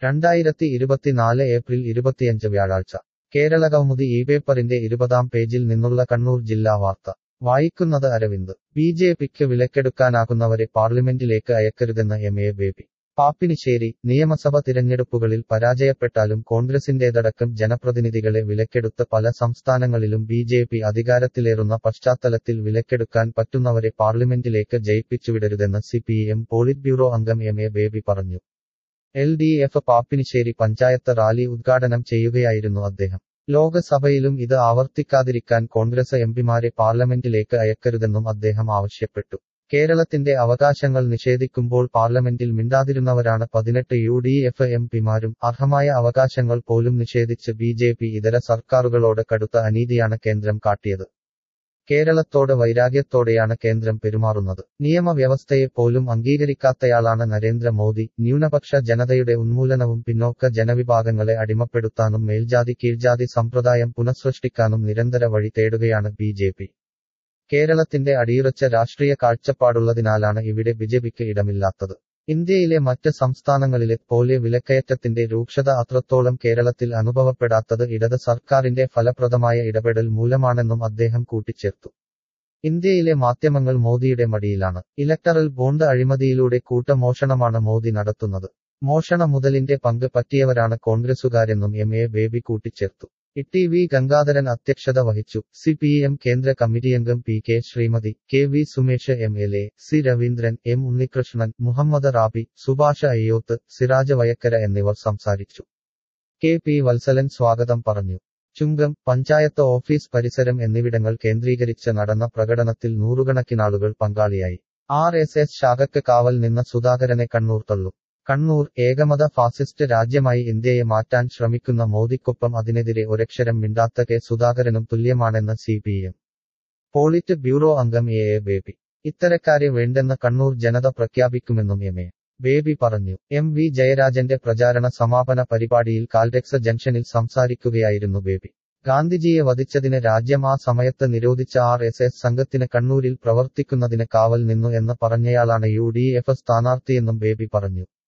2024 April 25 വ്യാഴാഴ്ച കേരളകൗമുദി പേപ്പറിന്റെ 20-ാം പേജിൽ നിന്നുള്ള കണ്ണൂർ ജില്ലാ വാർത്ത വായിക്കുന്നത് അരവിന്ദ്. ബിജെപിക്ക് വിലക്കെടുക്കാനാകുന്നവരെ പാർലമെന്റിലേക്ക് അയക്കരുതെന്ന് എ ബേബി. പാപ്പിനിശ്ശേരി. നിയമസഭ തിരഞ്ഞെടുപ്പുകളിൽ പരാജയപ്പെട്ടാലും കോൺഗ്രസിന്റേതടക്കം ജനപ്രതിനിധികളെ വിലക്കെടുത്ത് പല സംസ്ഥാനങ്ങളിലും ബിജെപി അധികാരത്തിലേറുന്ന പശ്ചാത്തലത്തിൽ വിലക്കെടുക്കാൻ പറ്റുന്നവരെ പാർലമെന്റിലേക്ക് ജയിപ്പിച്ചുവിടരുതെന്ന് സിപിഎം പോളിറ്റ് ബ്യൂറോ അംഗം എ ബേബി പറഞ്ഞു. LDF പാപ്പിനിശ്ശേരി പഞ്ചായത്ത് റാലി ഉദ്ഘാടനം ചെയ്യുകയായിരുന്നു അദ്ദേഹം. ലോകസഭയിലും ഇത് ആവർത്തിക്കാതിരിക്കാൻ കോൺഗ്രസ് എംപിമാരെ പാർലമെന്റിലേക്ക് അയക്കരുതെന്നും അദ്ദേഹം ആവശ്യപ്പെട്ടു. കേരളത്തിന്റെ അവകാശങ്ങൾ നിഷേധിക്കുമ്പോൾ പാർലമെന്റിൽ മിണ്ടാതിരുന്നവരാണ് 18 UDF എംപിമാരും. അർഹമായ അവകാശങ്ങൾ പോലും നിഷേധിച്ച് ബിജെപി ഇതര സർക്കാരുകളോട് കടുത്ത അനീതിയാണ് കേന്ദ്രം കാട്ടിയത്. കേരളത്തോട് വൈരാഗ്യത്തോടെയാണ് കേന്ദ്രം പെരുമാറുന്നത്. നിയമവ്യവസ്ഥയെ പോലും അംഗീകരിക്കാത്തയാളാണ് നരേന്ദ്ര മോദി. ന്യൂനപക്ഷ ജനതയുടെ ഉന്മൂലനവും പിന്നോക്ക ജനവിഭാഗങ്ങളെ അടിമപ്പെടുത്താനും മേൽജാതി കീഴ്ജാതി സമ്പ്രദായം പുനഃസൃഷ്ടിക്കാനും നിരന്തര വഴി തേടുകയാണ് ബിജെപി. കേരളത്തിന്റെ അടിയുറച്ച രാഷ്ട്രീയ കാഴ്ചപ്പാടുള്ളതിനാലാണ് ഇവിടെ ബിജെപിക്ക് ഇടമില്ലാത്തത്. ഇന്ത്യയിലെ മറ്റ് സംസ്ഥാനങ്ങളിലെ പോലെ വിലക്കയറ്റത്തിന്റെ രൂക്ഷത അത്രത്തോളം കേരളത്തിൽ അനുഭവപ്പെടാത്തത് ഇടത് സർക്കാരിന്റെ ഫലപ്രദമായ ഇടപെടൽ മൂലമാണെന്നും അദ്ദേഹം കൂട്ടിച്ചേർത്തു. ഇന്ത്യയിലെ മാധ്യമങ്ങൾ മോദിയുടെ മടിയിലാണ്. ഇലക്ടറൽ ബോണ്ട് അഴിമതിയിലൂടെ കൂട്ടമോഷണമാണ് മോദി നടത്തുന്നത്. മോഷണ മുതലിന്റെ പങ്ക് പറ്റിയവരാണ് കോൺഗ്രസുകാരെന്നും എ ബേബി കൂട്ടിച്ചേർത്തു. ടി.വി. ഗംഗാധരൻ അധ്യക്ഷത വഹിച്ചു. സിപിഎം കേന്ദ്ര കമ്മിറ്റിയംഗം PK Sreemathi, KV Sumesh MLA, C Raveendran, M Unnikrishnan, Muhammad Rabi, Subhash Ayyoth, Siraj Vayakkara എന്നിവർ സംസാരിച്ചു. KP വത്സലൻ സ്വാഗതം പറഞ്ഞു. ചുങ്കം, പഞ്ചായത്ത് ഓഫീസ് പരിസരം എന്നിവിടങ്ങൾ കേന്ദ്രീകരിച്ച് നടന്ന പ്രകടനത്തിൽ നൂറുകണക്കിനാളുകൾ പങ്കാളിയായി. RSS ശാഖയ്ക്ക് കാവൽ നിന്ന സുധാകരനെ കണ്ണൂർ തള്ളും. കണ്ണൂർ. ഏകമത ഫാസിസ്റ്റ് രാജ്യമായി ഇന്ത്യയെ മാറ്റാൻ ശ്രമിക്കുന്ന മോദിക്കൊപ്പം അതിനെതിരെ ഒരക്ഷരം മിണ്ടാത്ത കെ സുധാകരനും തുല്യമാണെന്ന് CPM പോളിറ്റ് ബ്യൂറോ അംഗം എ ബേബി. ഇത്തരക്കാരെ വേണ്ടെന്ന് കണ്ണൂർ ജനത പ്രഖ്യാപിക്കുമെന്നും എ ബേബി പറഞ്ഞു. MV ജയരാജന്റെ പ്രചാരണ സമാപന പരിപാടിയിൽ കാൽടെക്സ് ജംഗ്ഷനിൽ സംസാരിക്കുകയായിരുന്നു ബേബി. ഗാന്ധിജിയെ വധിച്ചതിന് രാജ്യം ആ സമയത്ത് നിരോധിച്ച RSS സംഘത്തിന് കണ്ണൂരിൽ പ്രവർത്തിക്കുന്നതിന് കാവൽ നിന്നു എന്ന് പറഞ്ഞയാളാണ് UDF സ്ഥാനാർത്ഥിയെന്നും ബേബി പറഞ്ഞു.